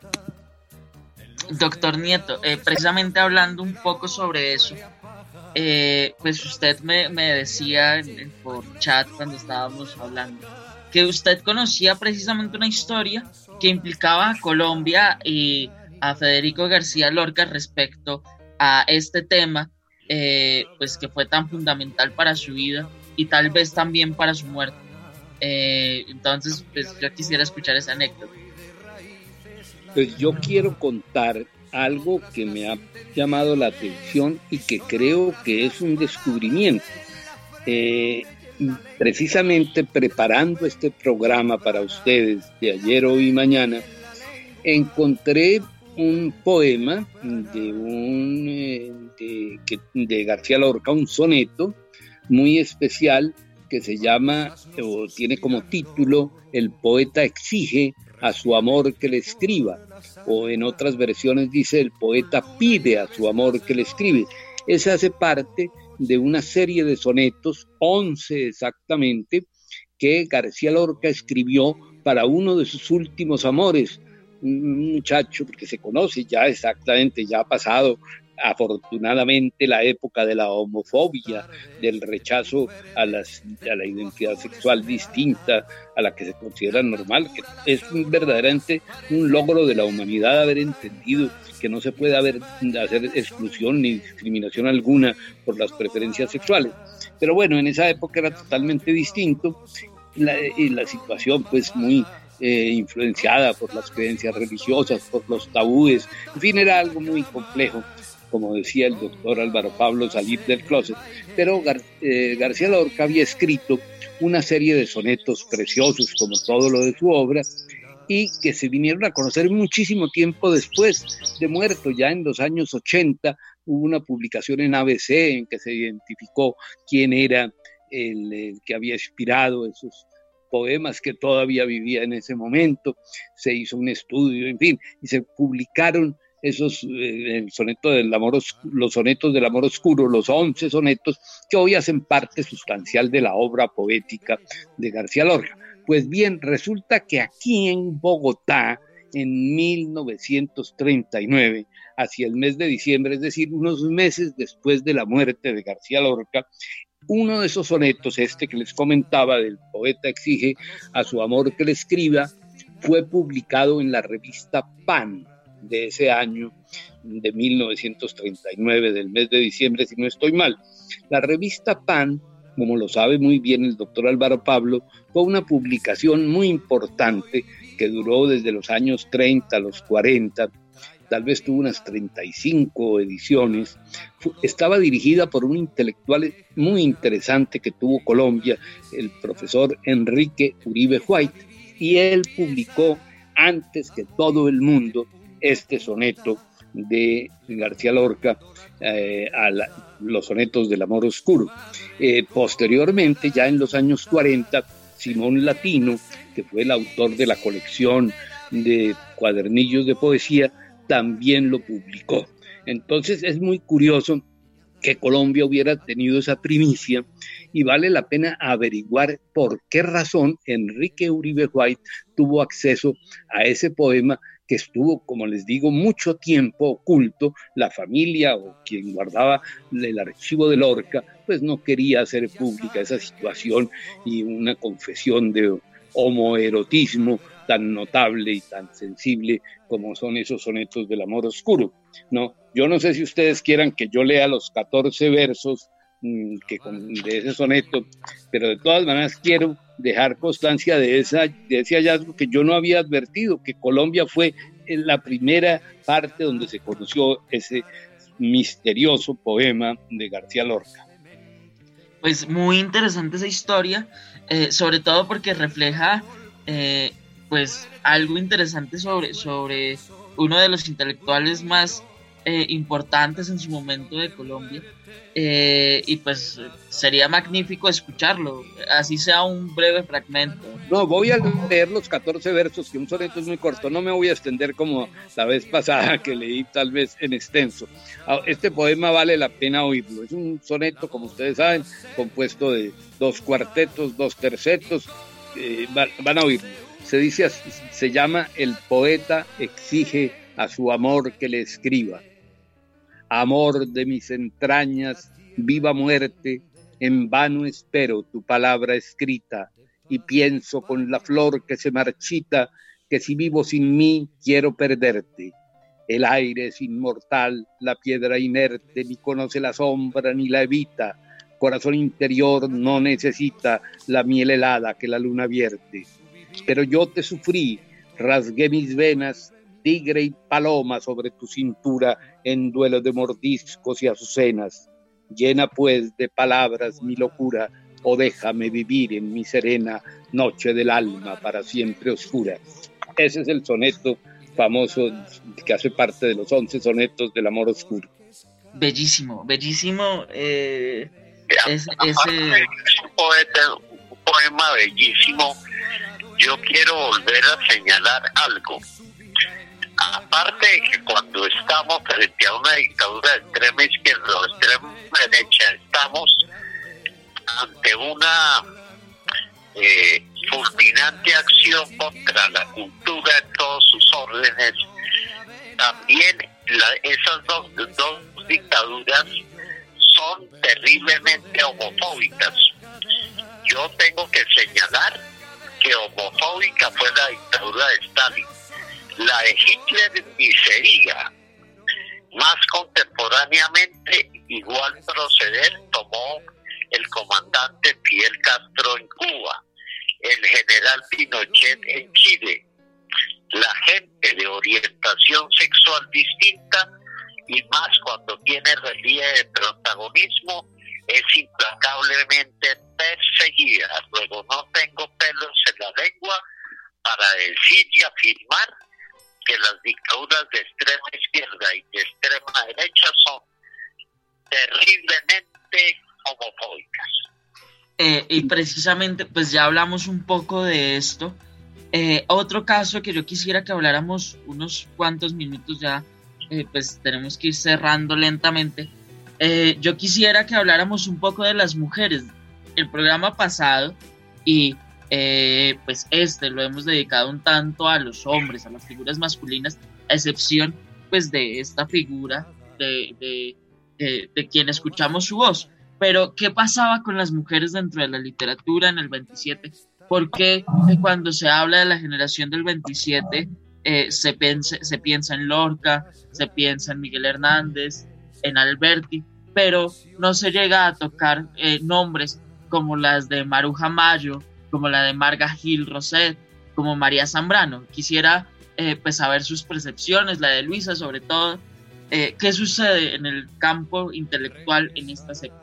Doctor Nieto, eh, precisamente hablando un poco sobre eso, eh, pues usted me, me decía en, por chat cuando estábamos hablando que usted conocía precisamente una historia que implicaba a Colombia y a Federico García Lorca respecto a este tema, eh, pues que fue tan fundamental para su vida y tal vez también para su muerte. Eh, entonces, pues yo quisiera escuchar esa anécdota. Pues yo quiero contar algo que me ha llamado la atención y que creo que es un descubrimiento. Eh, precisamente preparando este programa para ustedes de ayer, hoy y mañana, encontré un poema de, un, eh, de, de García Lorca, un soneto muy especial que se llama, o tiene como título, El poeta exige a su amor que le escriba, o en otras versiones dice el poeta pide a su amor que le escribe. Ese hace parte de una serie de sonetos, once exactamente, que García Lorca escribió para uno de sus últimos amores, un muchacho, porque se conoce ya exactamente, ya ha pasado afortunadamente la época de la homofobia, del rechazo a, las, a la identidad sexual distinta a la que se considera normal, que es un, verdaderamente un logro de la humanidad haber entendido que no se puede haber, hacer exclusión ni discriminación alguna por las preferencias sexuales. Pero bueno, en esa época era totalmente distinto la, y la situación pues muy eh, influenciada por las creencias religiosas, por los tabúes, en fin, era algo muy complejo, como decía el doctor Álvaro Pablo, salir del closet. Pero Gar- eh, García Lorca había escrito una serie de sonetos preciosos, como todo lo de su obra, y que se vinieron a conocer muchísimo tiempo después de muerto. Ya en los años ochenta hubo una publicación en A B C en que se identificó quién era el, el que había inspirado esos poemas, que todavía vivía en ese momento. Se hizo un estudio, en fin, y se publicaron esos eh, el soneto del amor, los sonetos del amor oscuro, los once sonetos que hoy hacen parte sustancial de la obra poética de García Lorca. Pues bien, resulta que aquí en Bogotá, en mil novecientos treinta y nueve, hacia el mes de diciembre, es decir, unos meses después de la muerte de García Lorca, uno de esos sonetos, este que les comentaba, del poeta exige a su amor que le escriba, fue publicado en la revista Pan de ese año, de mil novecientos treinta y nueve, del mes de diciembre, si no estoy mal. La revista Pan, como lo sabe muy bien el doctor Álvaro Pablo, fue una publicación muy importante que duró desde los años treinta a los cuarenta, tal vez tuvo unas treinta y cinco ediciones. Estaba dirigida por un intelectual muy interesante que tuvo Colombia, el profesor Enrique Uribe White, y él publicó antes que todo el mundo este soneto de García Lorca, eh, a la, los sonetos del amor oscuro. Eh, posteriormente, ya en los años cuarenta, Simón Latino, que fue el autor de la colección de cuadernillos de poesía, también lo publicó. Entonces es muy curioso que Colombia hubiera tenido esa primicia, y vale la pena averiguar por qué razón Enrique Uribe White tuvo acceso a ese poema que estuvo, como les digo, mucho tiempo oculto. La familia o quien guardaba el archivo de Lorca pues no quería hacer pública esa situación, y una confesión de homoerotismo tan notable y tan sensible como son esos sonetos del amor oscuro, ¿no? Yo no sé si ustedes quieran que yo lea los catorce versos mmm, que con, de ese soneto, pero de todas maneras quiero dejar constancia de, esa, de ese hallazgo que yo no había advertido, que Colombia fue en la primera parte donde se conoció ese misterioso poema de García Lorca. Pues muy interesante esa historia, eh, sobre todo porque refleja eh, pues algo interesante sobre, sobre uno de los intelectuales más eh, importantes en su momento de Colombia, eh, y pues sería magnífico escucharlo, así sea un breve fragmento. No, voy a leer los catorce versos, que un soneto es muy corto, no me voy a extender como la vez pasada que leí tal vez en extenso. Este poema vale la pena oírlo, es un soneto, como ustedes saben, compuesto de dos cuartetos, dos tercetos, eh, van, van a oírlo. Se dice así, se llama El poeta exige a su amor que le escriba. Amor de mis entrañas, viva muerte, en vano espero tu palabra escrita, y pienso con la flor que se marchita, que si vivo sin mí quiero perderte. El aire es inmortal, la piedra inerte, ni conoce la sombra ni la evita. Corazón interior no necesita la miel helada que la luna vierte. Pero yo te sufrí, rasgué mis venas, tigre y paloma sobre tu cintura en duelo de mordiscos y azucenas. Llena pues de palabras mi locura, o déjame vivir en mi serena noche del alma para siempre oscura. Ese es el soneto famoso que hace parte de los once sonetos del amor oscuro. Bellísimo, bellísimo. Eh, es, ese, ese... es un, poeta, un poema bellísimo. Yo quiero volver a señalar algo. Aparte de que cuando estamos frente a una dictadura de extrema izquierda o extrema derecha, estamos ante una eh, fulminante acción contra la cultura en todos sus órdenes. También la, esas dos, dos dictaduras son terriblemente homofóbicas. Yo tengo que señalar que homofóbica fue la dictadura de Stalin. La de Hitler ni sería. Más contemporáneamente, igual proceder tomó el comandante Fidel Castro en Cuba, el general Pinochet en Chile. La gente de orientación sexual distinta, y más cuando tiene relieve de protagonismo, es implacablemente perseguida. Luego, no tengo pelos en la lengua para decir y afirmar que las dictaduras de extrema izquierda y de extrema derecha son terriblemente homofóbicas. Eh, y precisamente, pues ya hablamos un poco de esto. Eh, otro caso que yo quisiera que habláramos unos cuantos minutos ya, eh, pues tenemos que ir cerrando lentamente. Eh, yo quisiera que habláramos un poco de las mujeres. El programa pasado y eh, pues este lo hemos dedicado un tanto a los hombres, a las figuras masculinas, a excepción pues de esta figura de, de, de, de quien escuchamos su voz. Pero, ¿qué pasaba con las mujeres dentro de la literatura en el veintisiete? Porque eh, cuando se habla de la generación del veintisiete, eh, se, piensa, se piensa en Lorca, se piensa en Miguel Hernández, en Alberti, pero no se llega a tocar eh, nombres como las de Maruja Mayo, como la de Marga Gil Roset, como María Zambrano. Quisiera eh, pues saber sus percepciones, la de Luisa sobre todo. Eh, ¿Qué sucede en el campo intelectual en estas épocas?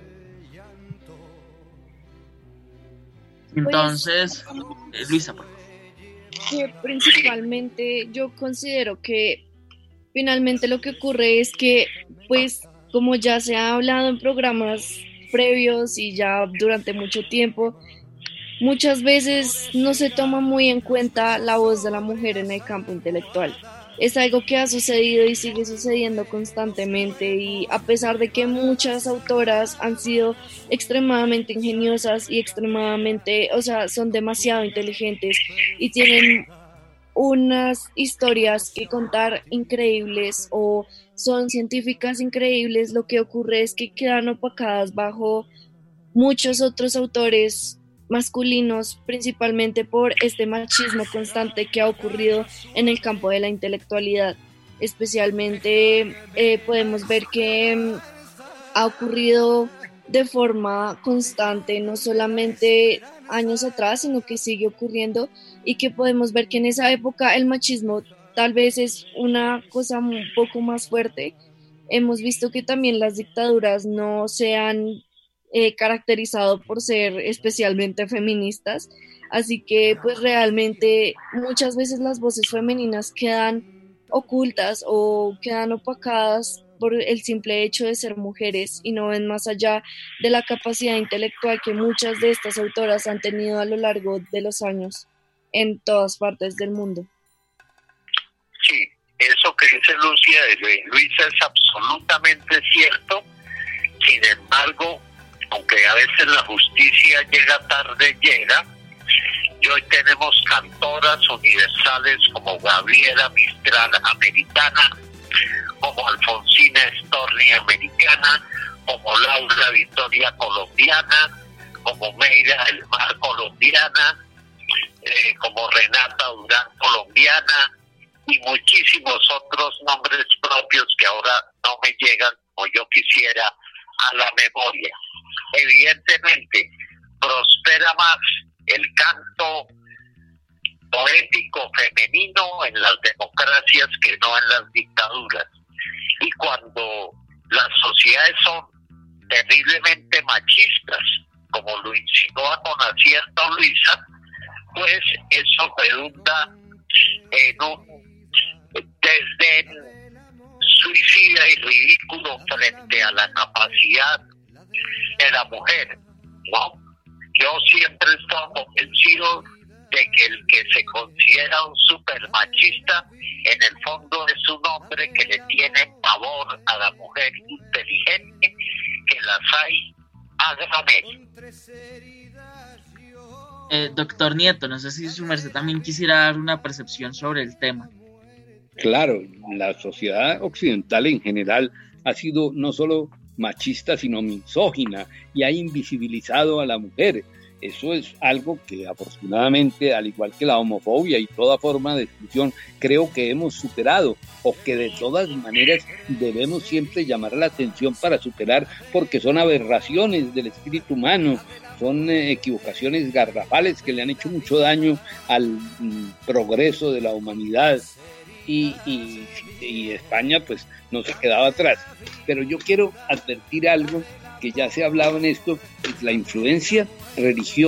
Entonces, pues, eh, Luisa, por favor. Que principalmente yo considero que finalmente lo que ocurre es que, pues, como ya se ha hablado en programas previos y ya durante mucho tiempo, muchas veces no se toma muy en cuenta la voz de la mujer en el campo intelectual. Es algo que ha sucedido y sigue sucediendo constantemente, y a pesar de que muchas autoras han sido extremadamente ingeniosas y extremadamente, o sea, son demasiado inteligentes y tienen unas historias que contar increíbles o son científicas increíbles, lo que ocurre es que quedan opacadas bajo muchos otros autores masculinos, principalmente por este machismo constante que ha ocurrido en el campo de la intelectualidad. Especialmente eh, podemos ver que um, ha ocurrido de forma constante, no solamente años atrás, sino que sigue ocurriendo, y que podemos ver que en esa época el machismo tal vez es una cosa un poco más fuerte. Hemos visto que también las dictaduras no se han Eh, caracterizado por ser especialmente feministas, así que pues realmente muchas veces las voces femeninas quedan ocultas o quedan opacadas por el simple hecho de ser mujeres y no ven más allá de la capacidad intelectual que muchas de estas autoras han tenido a lo largo de los años en todas partes del mundo. Sí, eso que dice Lucia, Luisa, es absolutamente cierto. Sin embargo, aunque a veces la justicia llega tarde, llega, y hoy tenemos cantoras universales como Gabriela Mistral americana, como Alfonsina Storni americana, como Laura Victoria colombiana, como Meira del Mar colombiana, eh, como Renata Durán colombiana, y muchísimos otros nombres propios que ahora no me llegan como yo quisiera a la memoria. Evidentemente, prospera más el canto poético femenino en las democracias que no en las dictaduras. Y cuando las sociedades son terriblemente machistas, como lo insinúa con acierto Luisa, pues eso redunda en un desdén suicida y ridículo frente a la capacidad de la mujer, ¿no? Yo siempre he estado convencido de que el que se considera un super machista, en el fondo es un hombre que le tiene pavor a la mujer inteligente, que las hay a granel. Eh, doctor Nieto, no sé si su merced también quisiera dar una percepción sobre el tema. Claro, la sociedad occidental en general ha sido no solo machista, sino misógina, y ha invisibilizado a la mujer. Eso es algo que afortunadamente, al igual que la homofobia y toda forma de exclusión, creo que hemos superado, o que de todas maneras debemos siempre llamar la atención para superar, porque son aberraciones del espíritu humano, son eh, equivocaciones garrafales que le han hecho mucho daño al mm, progreso de la humanidad. Y, y, y España pues no se quedaba atrás. Pero yo quiero advertir algo que ya se ha hablado en esto, es la influencia religiosa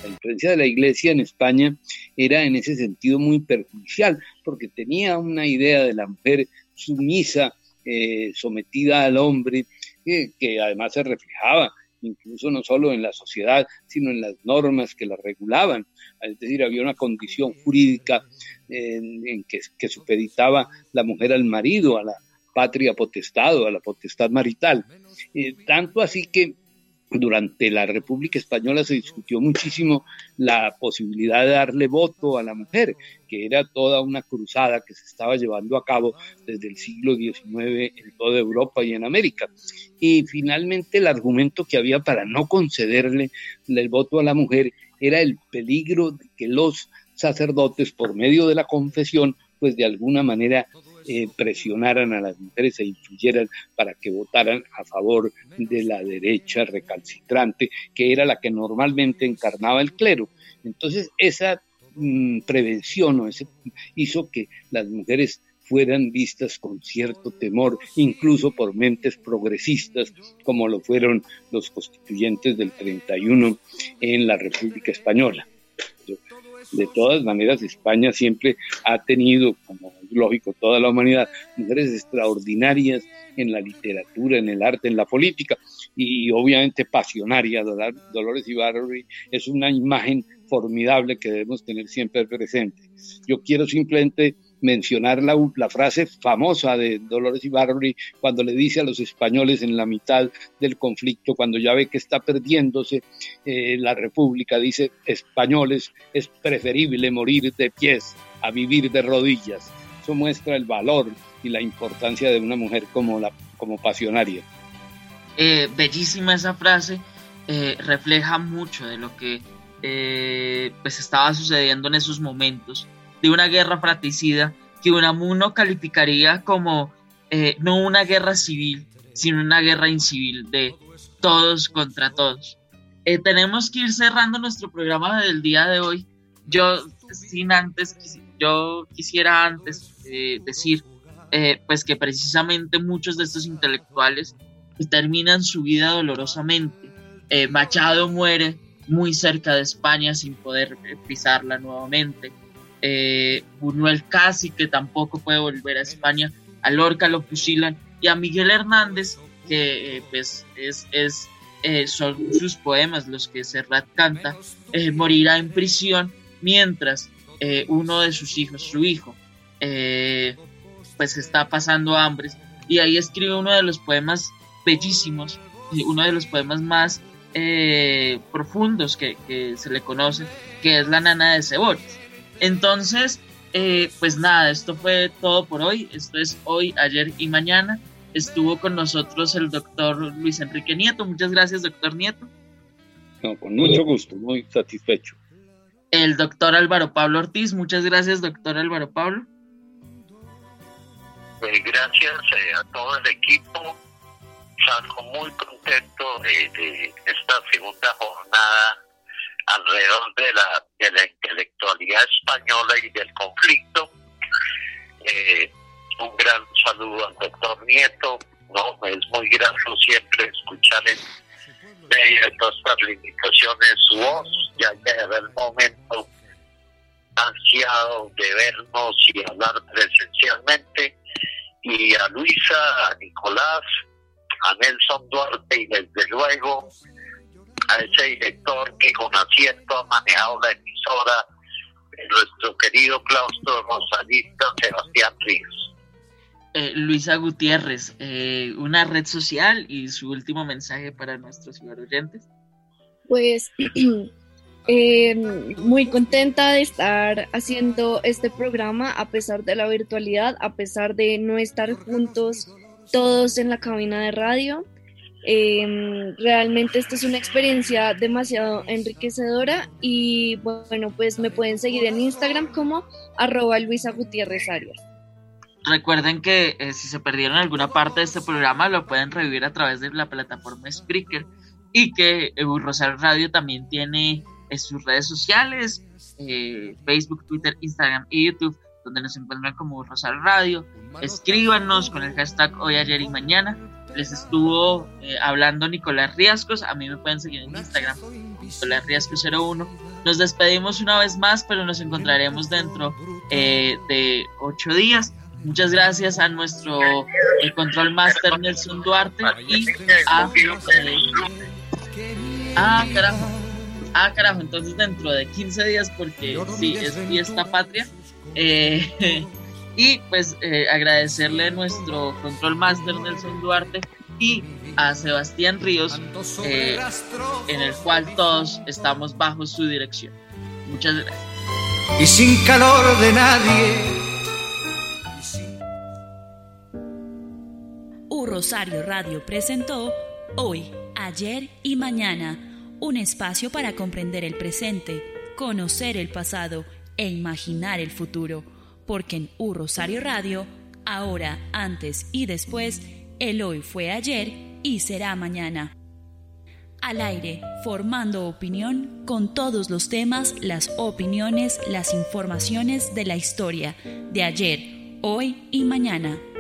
La influencia de la Iglesia en España era en ese sentido muy perjudicial, porque tenía una idea de la mujer sumisa, eh, sometida al hombre, eh, que además se reflejaba incluso no solo en la sociedad, sino en las normas que la regulaban. Es decir, había una condición jurídica en, en que, que supeditaba la mujer al marido, a la patria potestad o a la potestad marital. Eh, tanto así que durante la República Española se discutió muchísimo la posibilidad de darle voto a la mujer, que era toda una cruzada que se estaba llevando a cabo desde el siglo diecinueve en toda Europa y en América. Y finalmente el argumento que había para no concederle el voto a la mujer era el peligro de que los sacerdotes, por medio de la confesión, pues de alguna manera eh, presionaran a las mujeres e influyeran para que votaran a favor de la derecha recalcitrante, que era la que normalmente encarnaba el clero. Entonces esa mmm, prevención o ese, hizo que las mujeres fueran vistas con cierto temor, incluso por mentes progresistas, como lo fueron los constituyentes del treinta y uno en la República Española. De todas maneras, España siempre ha tenido, como es lógico, toda la humanidad, mujeres extraordinarias en la literatura, en el arte, en la política, y obviamente pasionaria. Dolores Ibargüen es una imagen formidable que debemos tener siempre presente. Yo quiero simplemente mencionar la, la frase famosa de Dolores Ibargüen cuando le dice a los españoles en la mitad del conflicto, cuando ya ve que está perdiéndose eh, la República, dice: españoles, es preferible morir de pies a vivir de rodillas. Eso muestra el valor y la importancia de una mujer como, la, como pasionaria. Eh, bellísima esa frase, eh, refleja mucho de lo que eh, pues estaba sucediendo en esos momentos de una guerra fratricida que Unamuno calificaría como eh, no una guerra civil, sino una guerra incivil de todos contra todos. Eh, tenemos que ir cerrando nuestro programa del día de hoy. Yo, sin antes, yo quisiera antes eh, decir eh, pues que precisamente muchos de estos intelectuales terminan su vida dolorosamente. Eh, Machado muere muy cerca de España sin poder pisarla nuevamente. Eh, Buñuel casi que tampoco puede volver a España, a Lorca lo fusilan, y a Miguel Hernández, que eh, pues es, es eh, son sus poemas los que Serrat canta, eh, morirá en prisión, mientras eh, uno de sus hijos, su hijo, eh, pues está pasando hambre, y ahí escribe uno de los poemas bellísimos, uno de los poemas más eh, profundos que, que se le conoce, que es La Nana de Cebores. Entonces, eh, pues nada, esto fue todo por hoy. Esto es Hoy, Ayer y Mañana. Estuvo con nosotros el doctor Luis Enrique Nieto. Muchas gracias, doctor Nieto. No, con mucho gusto, muy satisfecho. El doctor Álvaro Pablo Ortiz. Muchas gracias, doctor Álvaro Pablo. Eh, gracias eh, a todo el equipo. Salgo muy contento eh, de esta segunda jornada alrededor de la, de la intelectualidad española y del conflicto. Eh, un gran saludo al doctor Nieto. No, es muy grato siempre escuchar en medio de todas estas limitaciones su voz. Ya llega el momento ansiado de vernos y hablar presencialmente. Y a Luisa, a Nicolás, a Nelson Duarte y desde luego a ese director que con acierto ha manejado la emisora, nuestro querido claustro rosalista Sebastián Ríos. Eh, Luisa Gutiérrez, eh, una red social y su último mensaje para nuestros ciberoyentes. Pues eh, muy contenta de estar haciendo este programa a pesar de la virtualidad, a pesar de no estar juntos todos en la cabina de radio. Eh, realmente esta es una experiencia demasiado enriquecedora y bueno, pues me pueden seguir en Instagram como arroba Luisa Gutiérrez Arias. Recuerden que eh, si se perdieron alguna parte de este programa lo pueden revivir a través de la plataforma Spreaker, y que eh, Rosario Radio también tiene eh, sus redes sociales, eh, Facebook, Twitter, Instagram y YouTube, donde nos encuentran como Rosario Radio. Escríbanos con el hashtag Hoy, Ayer y Mañana. Les estuvo eh, hablando Nicolás Riascos. A mí me pueden seguir en Instagram, Nicolás Riascos cero uno. Nos despedimos una vez más, pero nos encontraremos dentro eh, de ocho días. Muchas gracias a nuestro el Control Master Nelson Duarte y a... Eh, ah, carajo. Ah, carajo, entonces dentro de quince días, porque sí, es fiesta patria. Eh, y pues eh, agradecerle a nuestro Control Master Nelson Duarte y a Sebastián Ríos, eh, en el cual todos estamos bajo su dirección. Muchas gracias. Y sin calor de nadie. U Rosario Radio presentó Hoy, Ayer y Mañana, un espacio para comprender el presente, conocer el pasado e imaginar el futuro, porque en U Rosario Radio, ahora, antes y después, el hoy fue ayer y será mañana. Al aire, formando opinión con todos los temas, las opiniones, las informaciones de la historia de ayer, hoy y mañana.